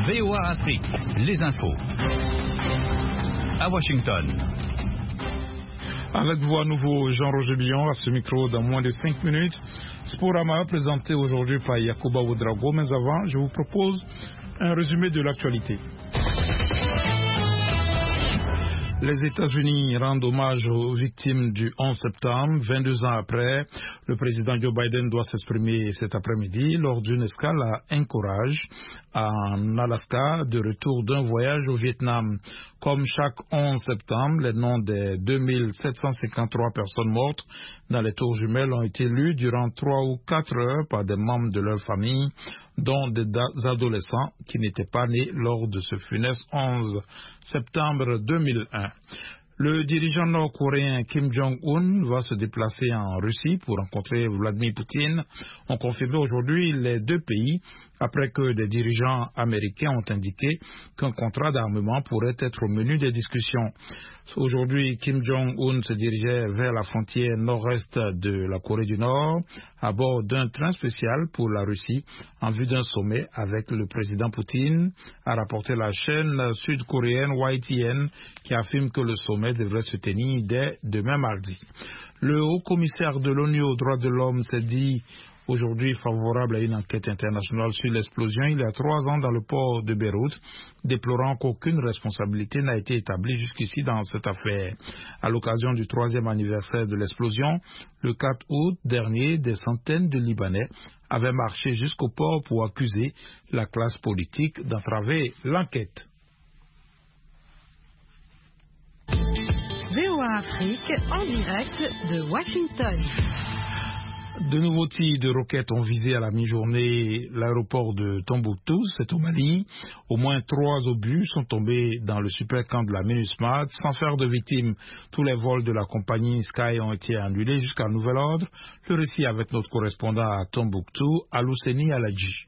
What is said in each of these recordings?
VOA Afrique, les infos. À Washington. Avec vous à nouveau, Jean-Roger Billon, à ce micro dans moins de 5 minutes. Sporama présenté aujourd'hui par Yacouba Ouedraogo. Mais avant, je vous propose un résumé de l'actualité. Les États-Unis rendent hommage aux victimes du 11 septembre. 22 ans après, le président Joe Biden doit s'exprimer cet après-midi lors d'une escale à Anchorage, en Alaska, de retour d'un voyage au Vietnam. Comme chaque 11 septembre, les noms des 2753 personnes mortes dans les tours jumelles ont été lus durant 3 ou 4 heures par des membres de leur famille, dont des adolescents qui n'étaient pas nés lors de ce funeste 11 septembre 2001. Le dirigeant nord-coréen Kim Jong-un va se déplacer en Russie pour rencontrer Vladimir Poutine, ont confirmé aujourd'hui les deux pays après que des dirigeants américains ont indiqué qu'un contrat d'armement pourrait être au menu des discussions. Aujourd'hui, Kim Jong-un se dirigeait vers la frontière nord-est de la Corée du Nord à bord d'un train spécial pour la Russie en vue d'un sommet avec le président Poutine, a rapporté la chaîne sud-coréenne YTN qui affirme que le sommet devrait se tenir dès demain mardi. Le haut-commissaire de l'ONU aux droits de l'homme s'est dit aujourd'hui favorable à une enquête internationale sur l'explosion il y a 3 ans dans le port de Beyrouth, déplorant qu'aucune responsabilité n'a été établie jusqu'ici dans cette affaire. À l'occasion du 3e anniversaire de l'explosion, le 4 août dernier, des centaines de Libanais avaient marché jusqu'au port pour accuser la classe politique d'entraver l'enquête. VOA Afrique en direct de Washington. De nouveaux tirs de roquettes ont visé à la mi-journée l'aéroport de Tombouctou, c'est au Mali. Au moins 3 obus sont tombés dans le supercamp de la MINUSMA sans faire de victimes. Tous les vols de la compagnie Sky ont été annulés jusqu'à nouvel ordre. Le récit avec notre correspondant à Tombouctou, Alouseni Aladji.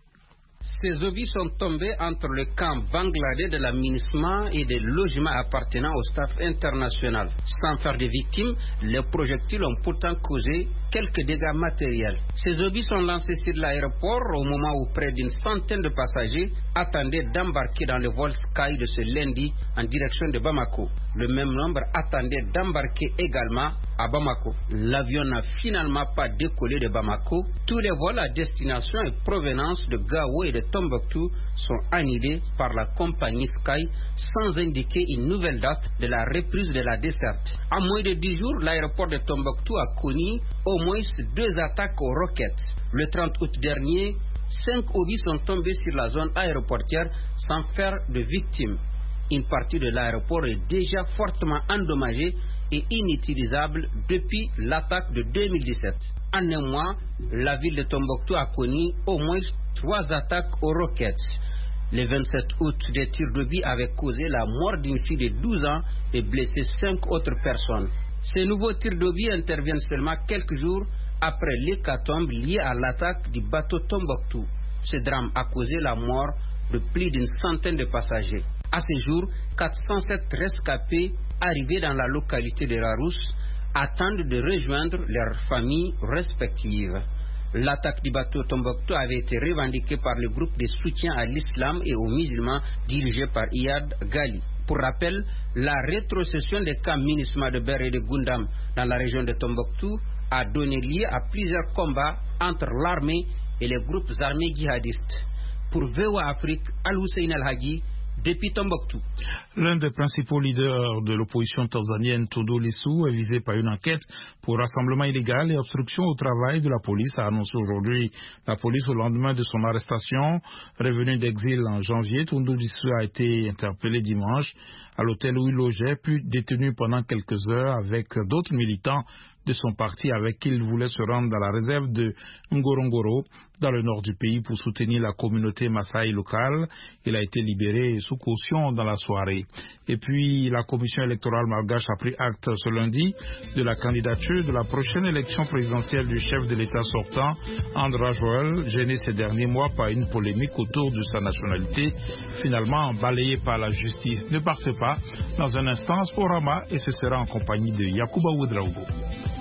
Ces obus sont tombés entre le camp bangladais de la MINUSMA et des logements appartenant au staff international. Sans faire de victimes, les projectiles ont pourtant causé quelques dégâts matériels. Ces obus sont lancés sur l'aéroport au moment où près d'une centaine de passagers attendaient d'embarquer dans le vol Sky de ce lundi en direction de Bamako. Le même nombre attendait d'embarquer également à Bamako. L'avion n'a finalement pas décollé de Bamako. Tous les vols à destination et provenance de Gao et de Tombouctou sont annulés par la compagnie Sky sans indiquer une nouvelle date de la reprise de la desserte. En moins de 10 jours, l'aéroport de Tombouctou a connu au moins 2 attaques aux roquettes. Le 30 août dernier, 5 obus sont tombés sur la zone aéroportière sans faire de victimes. Une partie de l'aéroport est déjà fortement endommagée et inutilisable depuis l'attaque de 2017. En un mois, la ville de Tombouctou a connu au moins 3 attaques aux roquettes. Le 27 août, des tirs d'obus avaient causé la mort d'une fille de 12 ans et blessé 5 autres personnes. Ces nouveaux tirs d'obus interviennent seulement quelques jours après l'hécatombe liée à l'attaque du bateau Tombouctou. Ce drame a causé la mort de plus d'une centaine de passagers. À ce jour, 407 rescapés arrivés dans la localité de Rarousse attendent de rejoindre leurs familles respectives. L'attaque du bateau Tombouctou avait été revendiquée par le groupe de soutien à l'islam et aux musulmans dirigé par Iyad Ghali. Pour rappel, la rétrocession des camps MINUSMA de Ber et de Gundam dans la région de Tombouctou a donné lieu à plusieurs combats entre l'armée et les groupes armés djihadistes. Pour VOA Afrique, Al-Hussein Al-Hagi, depuis Tombouctou. L'un des principaux leaders de l'opposition tanzanienne, Tundu Lissu, est visé par une enquête pour rassemblement illégal et obstruction au travail de la police, a annoncé aujourd'hui la police au lendemain de son arrestation. Revenu d'exil en janvier, Tundu Lissu a été interpellé dimanche à l'hôtel où il logeait, puis détenu pendant quelques heures avec d'autres militants de son parti avec qui il voulait se rendre dans la réserve de Ngorongoro, dans le nord du pays, pour soutenir la communauté Maasai locale. Il a été libéré sous caution dans la soirée. Et puis, la commission électorale malgache a pris acte ce lundi de la candidature de la prochaine élection présidentielle du chef de l'État sortant, André Joël, gêné ces derniers mois par une polémique autour de sa nationalité, finalement balayée par la justice. Ne partez pas, dans un instant, Sporama, et ce sera en compagnie de Yacouba Ouedraogo.